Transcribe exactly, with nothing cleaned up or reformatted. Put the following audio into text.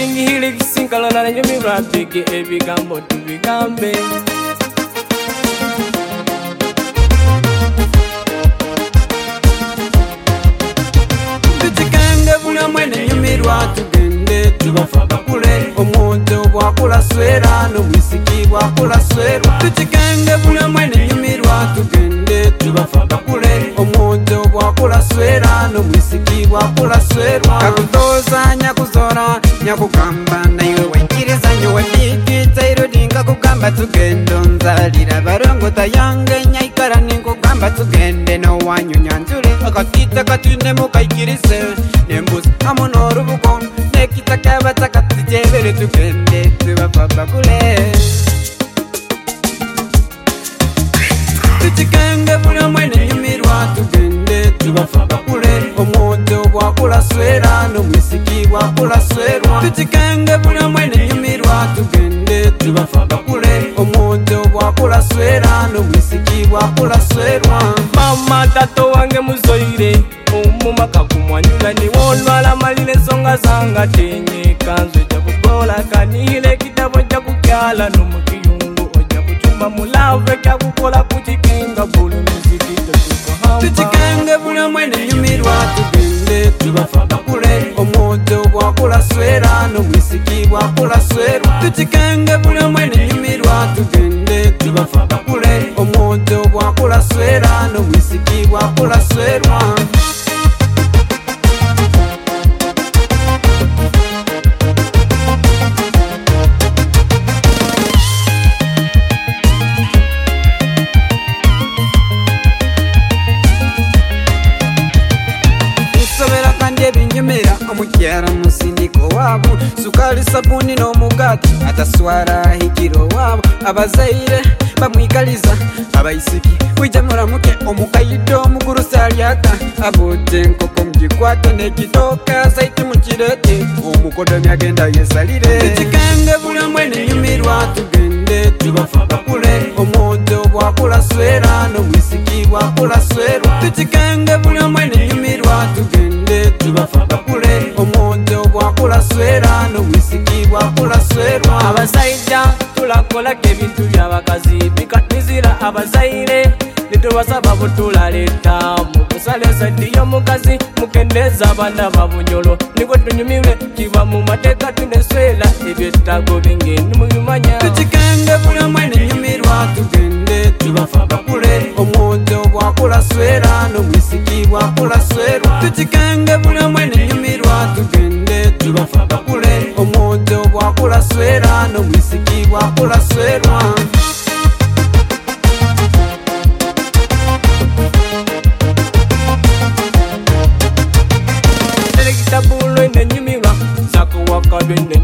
King Helix sinkalana nenyumirwa twige ebigambo tubigambe. Tuchikenge bula mwene nyumirwa tugende tubafa bakule. Omuntu bwakula swera n'omwisiki bwakula swerwa. Tuchikenge bula mwene nyumirwa tugende tubafa bakule. Omuntu bwakula swera n'omwisiki bwakula swerwa. Kakutoza nyakuzora nyakugamba nayo wekiriza nyowe ndikita irodinga kugamba tugende nzalira barongota yange nyaikara nikugamba tugende no wanyu nyanjure akakita katune mukaikirise nembuzi amono rubuko nekita kabata katijebere tugende tubapapa kule. Tuchikenge bula mwene nyumirwa tugende tubapapa kule. Omuntu bwakula swera n'omwisiki bwakula swerwa. Tuchikenge bula mwene nyumirwa tugende tubapapa kule. Omuntu bwakula swera n'omwisiki bwakula swerwa. Mama tato wange muzoire omumaka kumwanyula niwolwala malire ensonga zanga tenye kanzu ejja kugola kanihile kitabo ojja kukyala n'omukiyungu ojja kucumba mulave kyakukola kukikinga buli muziki totukohamba. Tuchikenge bula mwene nyumirwa tugende tubafa bakule. Omuntu bwakula swera n'omwisiki bwakula swerwa. Tuchikenge bula mwene nyumirwa tugende tubafa bakule. Omuntu bwakula swera n'omwisiki bwakula swerwa. Omukyara musindiko wabo sukali sabuni n'omugati ataswara higiro wabo. Abazaire bamwikaliza abaisiki wija muramuke omukaido omuguru salyata abote nkoko mugikwata nekitoka saiti mukirete omukodomi agenda yesalire. Tuchikenge bula mwene nyumirwa tugende tubafa bakule. Omuntu bwakula swera n'omwisiki bwakula swerwa. Tuchikenge bula mwene nyumirwa tugende tubafa bakule. Omuntu bwakula swera n'omwisiki bwakula swerwa. Abasaija tulakolako ebintu by'abakazi bikatuzira abazaire nitubasaba butulaleta mukusala ensadi y'omukazi mukendeza abaana babunyolo nikwe tunyumirwe kiba mu mateeka tuneswera ebyetago bingi nimubimanya. Tuchikenge bula mwene nyumirwa tugende tubafa bakule. Omuntu bwakula swera n'omwisiki bwakula swerwa. Tuchikenge bula mwene nyumirwa tugende tubafa bakule. Omuntu bwakula swera n'omwisiki bwakula swerwa. Tabulo ine nyumirwa sako wakadwe ine